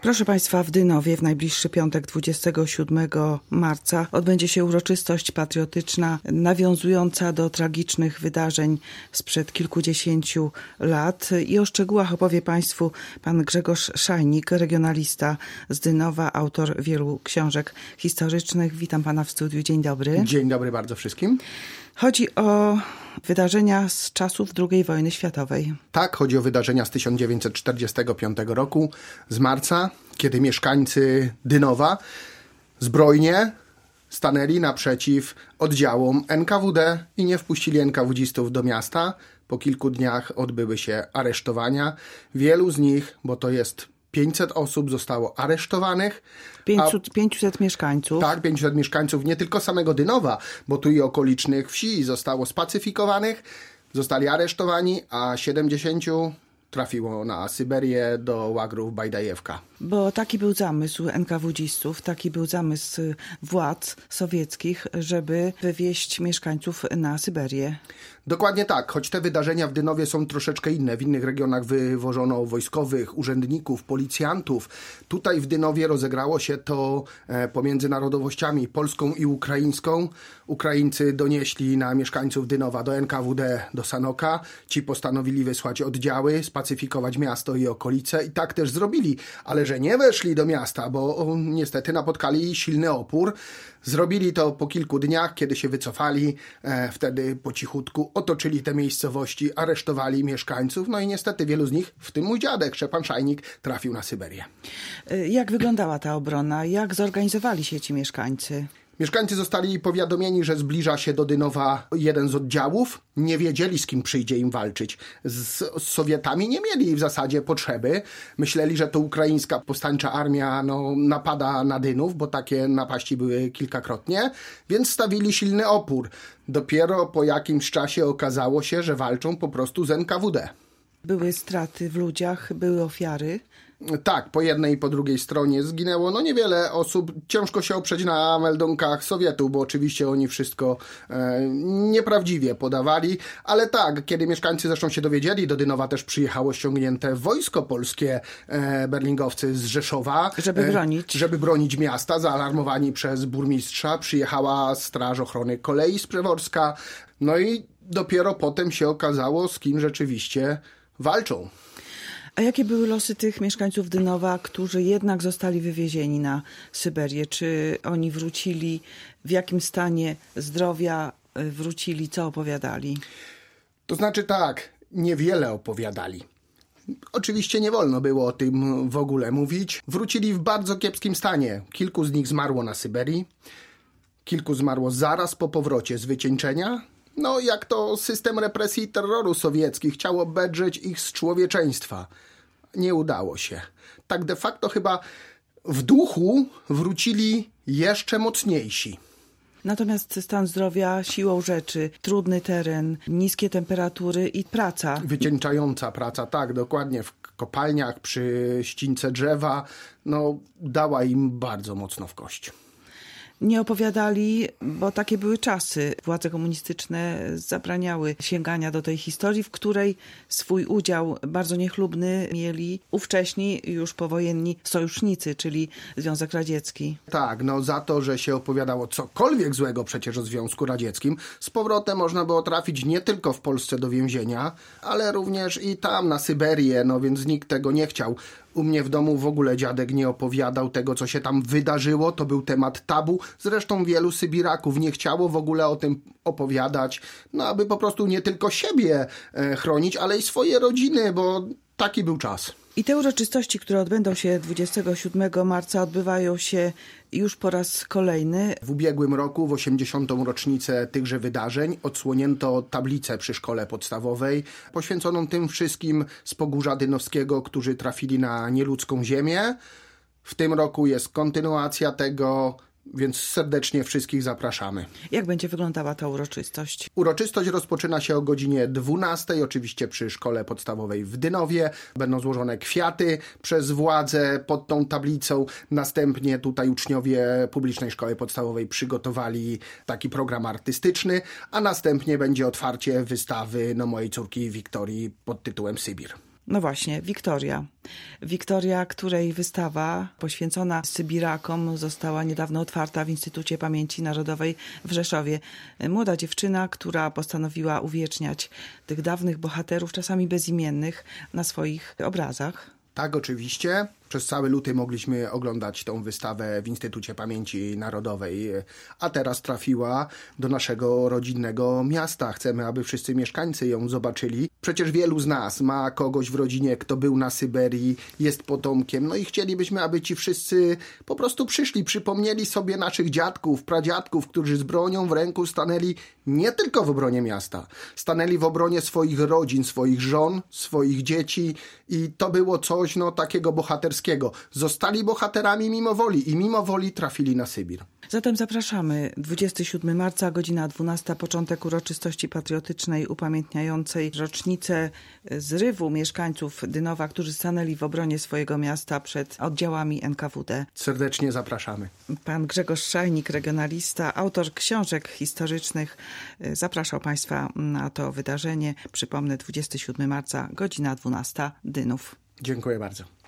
Proszę Państwa, w Dynowie w najbliższy piątek 27 marca odbędzie się uroczystość patriotyczna nawiązująca do tragicznych wydarzeń sprzed kilkudziesięciu lat i o szczegółach opowie Państwu pan Grzegorz Szajnik, regionalista z Dynowa, autor wielu książek historycznych. Witam Pana w studiu. Dzień dobry. Dzień dobry bardzo wszystkim. Chodzi o wydarzenia z czasów II wojny światowej. Tak, chodzi o wydarzenia z 1945 roku, z marca, kiedy mieszkańcy Dynowa zbrojnie stanęli naprzeciw oddziałom NKWD i nie wpuścili NKWDzistów do miasta. Po kilku dniach odbyły się aresztowania. Wielu z nich, bo to jest 500 osób, zostało aresztowanych. 500 mieszkańców. Tak, 500 mieszkańców nie tylko samego Dynowa, bo tu i okolicznych wsi zostało spacyfikowanych, zostali aresztowani, a 70 trafiło na Syberię do łagrów Bajdajewka. Bo taki był zamysł NKWDzistów, taki był zamysł władz sowieckich, żeby wywieźć mieszkańców na Syberię. Dokładnie tak, choć te wydarzenia w Dynowie są troszeczkę inne. W innych regionach wywożono wojskowych, urzędników, policjantów. Tutaj w Dynowie rozegrało się to pomiędzy narodowościami polską i ukraińską. Ukraińcy donieśli na mieszkańców Dynowa do NKWD, do Sanoka. Ci postanowili wysłać oddziały, spacyfikować miasto i okolice i tak też zrobili. Ale że nie weszli do miasta, bo niestety napotkali silny opór. Zrobili to po kilku dniach, kiedy się wycofali, wtedy po cichutku otoczyli te miejscowości, aresztowali mieszkańców, no i niestety wielu z nich, w tym mój dziadek, Szczepan Szajnik, trafił na Syberię. Jak wyglądała ta obrona? Jak zorganizowali się ci mieszkańcy? Mieszkańcy zostali powiadomieni, że zbliża się do Dynowa jeden z oddziałów. Nie wiedzieli, z kim przyjdzie im walczyć. Z Sowietami nie mieli w zasadzie potrzeby. Myśleli, że to ukraińska powstańcza armia napada na Dynów, bo takie napaści były kilkakrotnie, więc stawili silny opór. Dopiero po jakimś czasie okazało się, że walczą po prostu z NKWD. Były straty w ludziach, były ofiary. Tak, po jednej i po drugiej stronie zginęło niewiele osób. Ciężko się oprzeć na meldunkach Sowietów, bo oczywiście oni wszystko nieprawdziwie podawali, ale tak, kiedy mieszkańcy zresztą się dowiedzieli, do Dynowa też przyjechało ściągnięte wojsko polskie, berlingowcy z Rzeszowa. Żeby bronić miasta, zaalarmowani przez burmistrza. Przyjechała Straż Ochrony Kolei z Przeworska. No i dopiero potem się okazało, z kim rzeczywiście walczą. A jakie były losy tych mieszkańców Dynowa, którzy jednak zostali wywiezieni na Syberię? Czy oni wrócili, w jakim stanie zdrowia wrócili, co opowiadali? To znaczy tak, niewiele opowiadali. Oczywiście nie wolno było o tym w ogóle mówić. Wrócili w bardzo kiepskim stanie. Kilku z nich zmarło na Syberii, kilku zmarło zaraz po powrocie z wycieńczenia. No, jak to system represji i terroru sowiecki chciał obedrzeć ich z człowieczeństwa. Nie udało się. Tak de facto chyba w duchu wrócili jeszcze mocniejsi. Natomiast stan zdrowia siłą rzeczy, trudny teren, niskie temperatury i praca. Wycieńczająca praca, tak, dokładnie. W kopalniach, przy ścince drzewa, dała im bardzo mocno w kość. Nie opowiadali, bo takie były czasy. Władze komunistyczne zabraniały sięgania do tej historii, w której swój udział bardzo niechlubny mieli ówcześni, już powojenni sojusznicy, czyli Związek Radziecki. Tak, za to, że się opowiadało cokolwiek złego przecież o Związku Radzieckim, z powrotem można było trafić nie tylko w Polsce do więzienia, ale również i tam na Syberię, więc nikt tego nie chciał. U mnie w domu w ogóle dziadek nie opowiadał tego, co się tam wydarzyło. To był temat tabu. Zresztą wielu Sybiraków nie chciało w ogóle o tym opowiadać, aby po prostu nie tylko siebie chronić, ale i swoje rodziny, bo taki był czas. I te uroczystości, które odbędą się 27 marca, odbywają się już po raz kolejny. W ubiegłym roku, w 80. rocznicę tychże wydarzeń, odsłonięto tablicę przy szkole podstawowej, poświęconą tym wszystkim z Pogórza Dynowskiego, którzy trafili na nieludzką ziemię. W tym roku jest kontynuacja tego, więc serdecznie wszystkich zapraszamy. Jak będzie wyglądała ta uroczystość? Uroczystość rozpoczyna się o godzinie 12, oczywiście przy szkole podstawowej w Dynowie. Będą złożone kwiaty przez władze pod tą tablicą. Następnie tutaj uczniowie publicznej szkoły podstawowej przygotowali taki program artystyczny, a następnie będzie otwarcie wystawy mojej córki Wiktorii pod tytułem Sybir. No właśnie, Wiktoria. Wiktoria, której wystawa poświęcona Sybirakom została niedawno otwarta w Instytucie Pamięci Narodowej w Rzeszowie. Młoda dziewczyna, która postanowiła uwieczniać tych dawnych bohaterów, czasami bezimiennych, na swoich obrazach. Tak, oczywiście. Przez cały luty mogliśmy oglądać tą wystawę w Instytucie Pamięci Narodowej, a teraz trafiła do naszego rodzinnego miasta. Chcemy, aby wszyscy mieszkańcy ją zobaczyli. Przecież wielu z nas ma kogoś w rodzinie, kto był na Syberii, jest potomkiem. No i chcielibyśmy, aby ci wszyscy po prostu przyszli, przypomnieli sobie naszych dziadków, pradziadków, którzy z bronią w ręku stanęli nie tylko w obronie miasta. Stanęli w obronie swoich rodzin, swoich żon, swoich dzieci i to było coś takiego bohaterskiego. Zostali bohaterami mimo woli i mimo woli trafili na Sybir. Zatem zapraszamy. 27 marca, godzina 12, początek uroczystości patriotycznej upamiętniającej rocznicę zrywu mieszkańców Dynowa, którzy stanęli w obronie swojego miasta przed oddziałami NKWD. Serdecznie zapraszamy. Pan Grzegorz Szajnik, regionalista, autor książek historycznych, zapraszał Państwa na to wydarzenie. Przypomnę, 27 marca, godzina 12, Dynów. Dziękuję bardzo.